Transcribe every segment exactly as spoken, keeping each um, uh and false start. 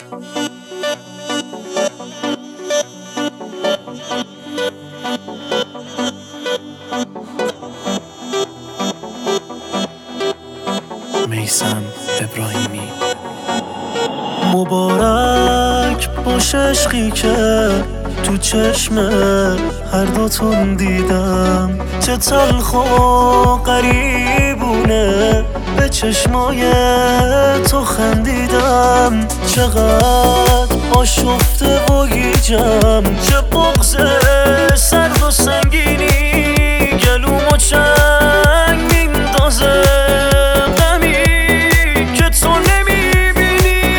میثم ابراهیمی. مبارک باش عشقی که تو چشم هر دوتون دیدم، چه تلخ و غریبونه به چشمای تو خندیدم. چقدر آشفته و گیجم، چه بغض سرد و سنگینی گلومو چنگ میندازه، غمی که تو نمیبینی.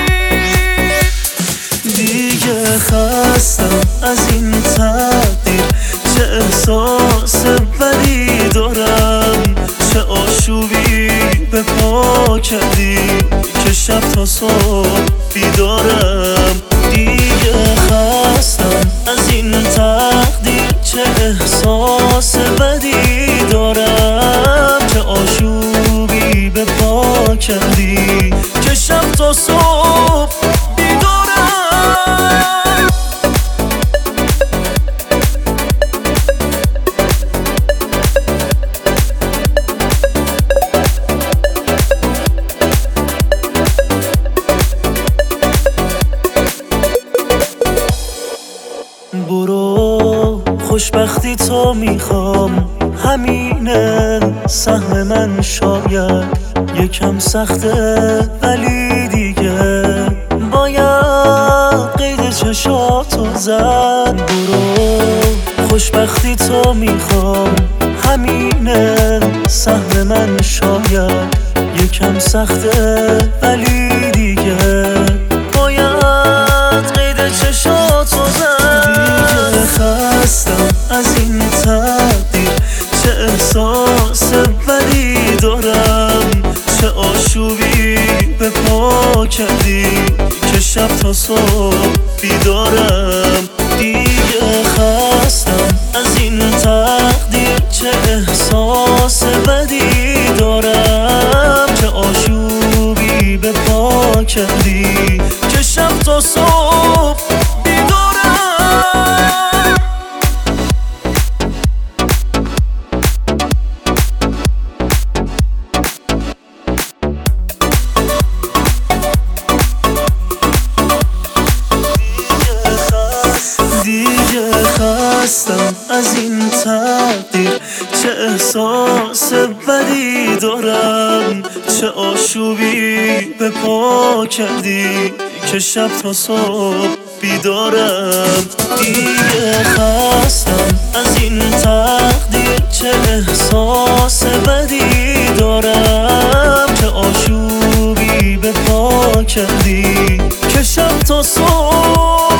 دیگه خستم از این تقدیر، چه احساس بدی دارم، چه آشوبی به پا کردی که شب تا صبح بیدارم. دیگه خستم از این تقدیر، چه احساس بدی دارم، چه آشوبی به پا کردی که شب تا صبح بیدارم. برو خوشبختی تو میخوام، همینه سهم من. شاید یکم سخته ولی دیگه باید قید چشاتو زد. برو خوشبختی تو میخوام، همینه سهم من. شاید یکم سخته ولی دیگه باید قید چشاتو زد. خستم از این تقدیر، چه احساس بدی دارم، چه آشوبی به پا کردی که شب تا صبح بیدارم. دیگه خستم از این تقدیر، چه احساس بدی دارم، چه آشوبی به پا کردی که شب تا صبح بیدارم. دیگه خستم از این تقدیر، چه احساس بدی دارم، چه آشوبی به پا کردی که شب تا صبح بیدارم. دیگه خستم از این تقدیر، چه احساس بدی دارم، چه آشوبی به پا کردی که شب تا صبح